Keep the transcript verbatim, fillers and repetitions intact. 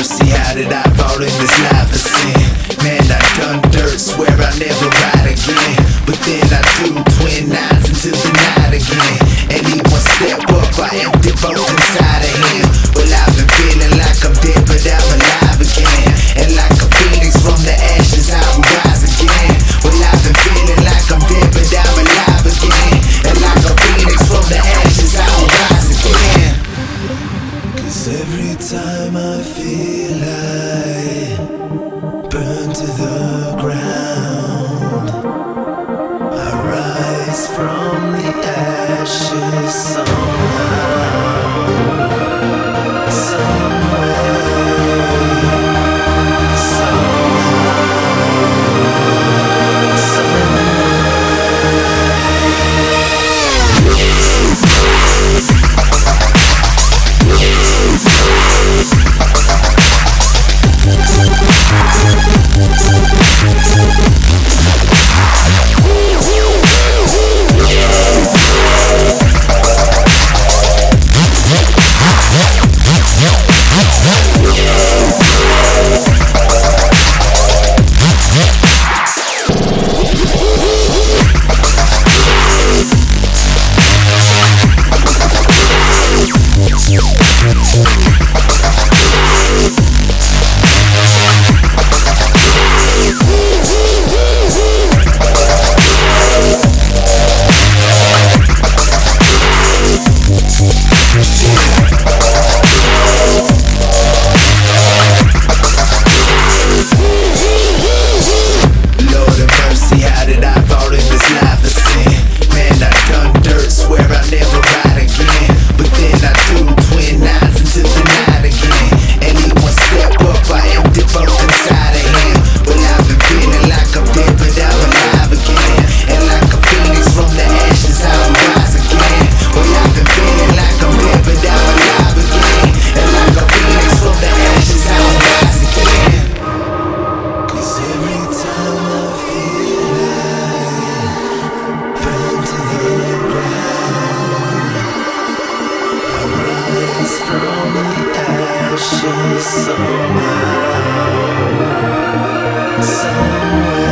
mercy, how did I fall in this life of sin? Man, I done dirt, swear I'll never ride again. But then I do twin nines into the night again. And he one step up, I empty both inside of him. Well, I've been feeling like I'm dead, but I'm alive again. And like a phoenix from the ashes, I will rise again. Well, I've been feeling like I'm dead, but I'm alive again. And like a phoenix from the ashes, I will rise again. Cause every time I feel I burn to the ground, I rise from the ashes somehow, somewhere, from the ashes somehow, somewhere.